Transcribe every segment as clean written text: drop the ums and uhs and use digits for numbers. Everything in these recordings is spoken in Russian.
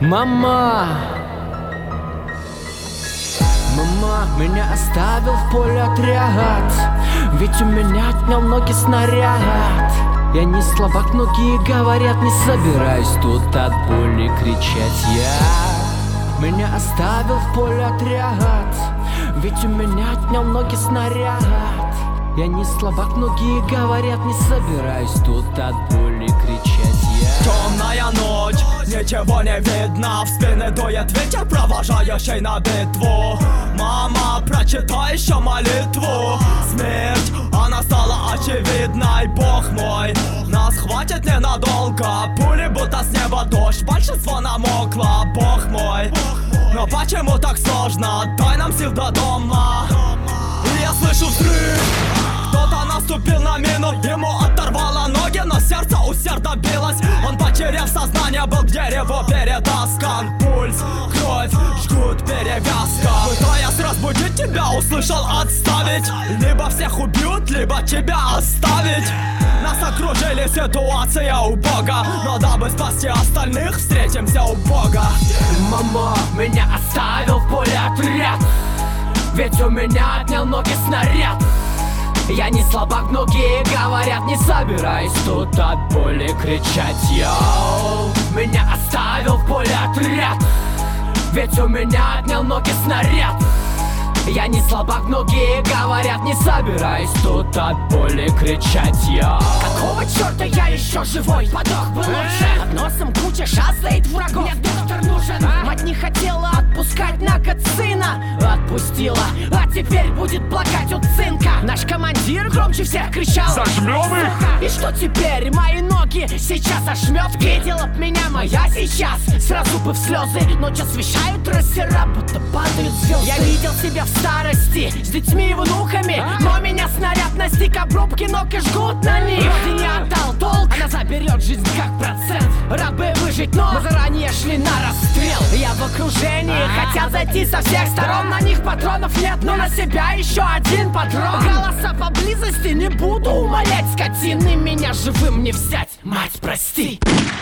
Мама, меня оставил в поле отряд, ведь у меня отнял ноги снаряд. Я не слабак, многие говорят, не собираюсь тут от боли кричать. Меня оставил в поле отряд, ведь у меня отнял ноги снаряд. Я не слабак, многие говорят, не собираюсь тут от боли кричать. Темная ночь, ничего не видно, в спины дует ветер, провожающий на битву. Мама, прочитай еще молитву. Смерть, она стала очевидной. Бог мой, нас хватит ненадолго. Пули будто с неба дождь, большинство намокло. Бог мой, но почему так сложно? Дай нам сил до дома. И я слышу взрыв. Кто-то наступил на мину, ему оторвало ноги, но сердце усердно билось. Он, потеряв сознание, был к дереву перетаскан. Пульс, кровь, жгут перевязка. Пытаясь разбудить тебя, услышал отставить. Либо всех убьют, либо тебя оставить. Нас окружили, ситуация убога, но дабы спасти остальных, встретимся у Бога. Мама, меня оставил в поле отряд, ведь у меня отнял ноги снаряд. Я не слабак, многие говорят, не собираюсь тут от боли кричать. Йоу, меня оставил в поле отряд, ведь у меня отнял ноги снаряд. Я не слабак, многие говорят, не собираюсь тут от боли кричать. Йоу, какого черта я еще живой? Подох бы лучше. Под носом куча шастает врагов. Мне доктор нужен. Мать не хотела отпускать на год сына. Отпустила, а теперь будет плакать у цинка. Наш командир громче всех кричал: зажмем их! И что теперь? Мои ноги сейчас ошмет. Видела б меня моя сейчас, сразу бы в слезы. Ночь освещают трассера, будто падают звезды. Я видел себя в старости с детьми и внуками, но меня снаряд настиг, обрубки ног и жгут на них. Вроде не отдал долг, она заберет жизнь как процент. Рад бы выжить, но мы заранее шли на расстрел. Я в окружении, хотят зайти со всех сторон. На них патронов нет, но на себя еще один патрон. Голоса поблизости, не буду умолять скотины. Меня живым не взять, мать, прости.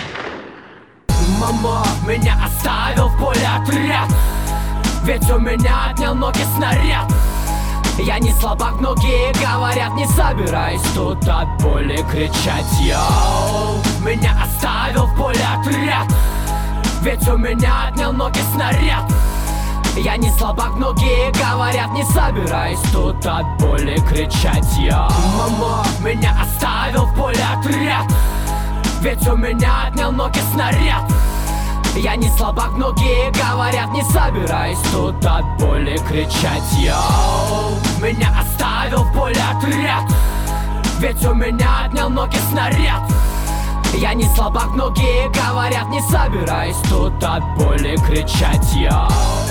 Мама, меня оставил в поле отряд, ведь у меня отнял ноги снаряд. Я не слабак, многие говорят, не собираюсь тут от боли кричать. Йоу, меня оставил в поле отряд, ведь у меня отнял ноги снаряд. Я не слабак, многие говорят, не собираюсь тут от боли кричать. Йоу, мама, меня оставил в поле отряд, ведь у меня отнял ноги снаряд. Я не слабак, многие говорят, не собираюсь тут от боли кричать. Йоу, меня оставил в поле отряд, ведь у меня отнял ноги снаряд. Я не слабак, многие говорят, не собираюсь тут от боли кричать. Йоу.